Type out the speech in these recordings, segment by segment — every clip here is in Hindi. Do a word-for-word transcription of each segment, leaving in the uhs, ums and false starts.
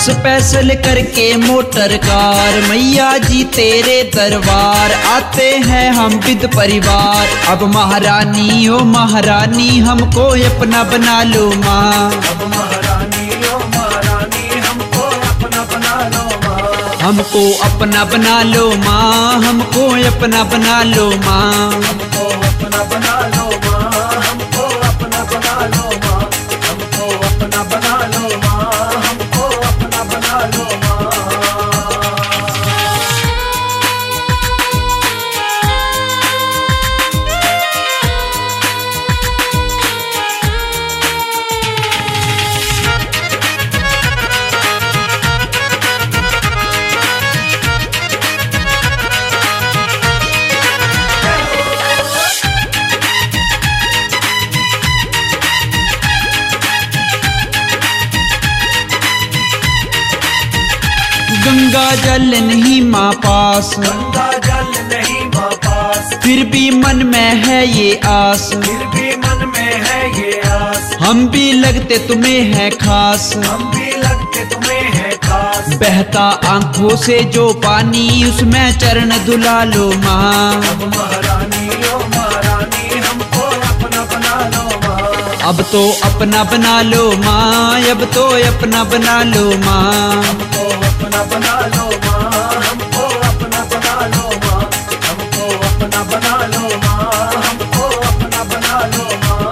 स्पेशल करके मोटर कार मैया जी तेरे दरबार आते हैं हम विद परिवार। अब महारानी ओ महारानी हमको अपना बना लो माँ, अब महारानी ओ महारानी हमको अपना बना लो माँ, हमको अपना बना लो माँ, हमको अपना बना लो माँ, हमको अपना बना लो माँ, हमको अपना बना लो माँ, हमको अपना बना लो माँ, हमको अपना बना लो माँ। गंगा जल नहीं माँ पास, गंगा जल नहीं माँ पास, फिर भी मन में है ये आस, फिर भी मन में है ये आस, हम भी लगते तुम्हें है खास, हम भी लगते तुम्हें है खास। बहता आंखों से जो पानी उसमें चरण धुला लो माँ, अब महारानी ओ महारानी हमको अपना बना लो माँ, अब तो अपना बना लो माँ, अब तो अपना बना लो माँ, हमको अपना बना लो माँ, हमको अपना बना लो माँ, हमको अपना बना लो माँ, हमको अपना बना लो माँ।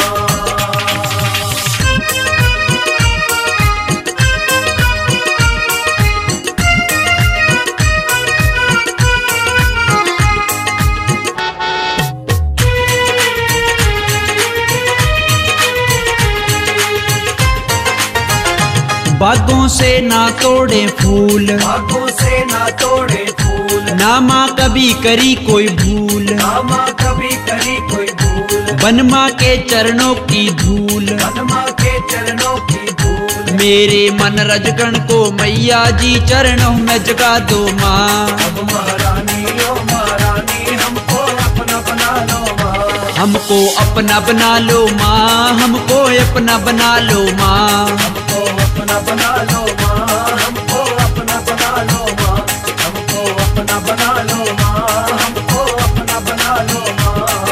बागों से ना तोड़े फूल, बागों से ना तोड़े फूल, ना माँ कभी करी कोई भूल, ना माँ कभी करी कोई भूल, बन माँ के चरणों की धूल, मन माँ के चरणों की धूल। मेरे मन रजगण को मैया जी चरणों में जगा दो माँ, अब महारानी ओ महारानी हमको अपना बना लो माँ, हमको अपना बना लो माँ, हमको अपना बना लो माँ, हमको अपना बना लो माँ, हमको अपना बना लो माँ, हमको अपना बना लो माँ, हमको अपना बना लो माँ।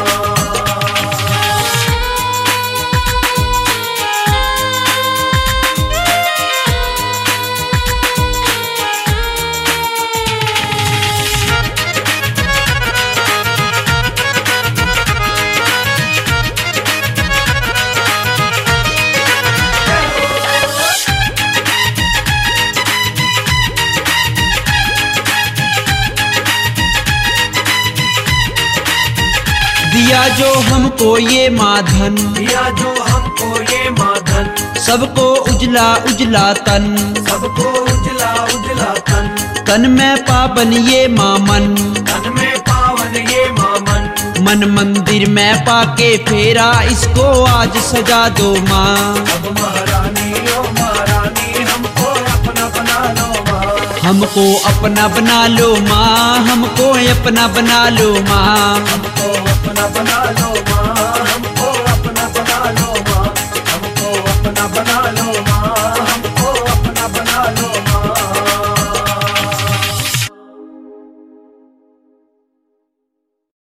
दिया जो हमको ये माधन, दिया जो हमको ये माधन, सबको उजला उजला तन, सबको उजला उजला तन, तन में पावन ये मामन, तन में पावन ये मामन, मन मंदिर में पाके फेरा इसको आज सजा दो माँ, अब महारानी ओ महारानी हमको अपना बना लो माँ, हमको अपना बना लो माँ, हमको अपना बना लो माँ, हमको अपना बना लो माँ, हमको अपना बना लो माँ, हमको अपना बना लो माँ।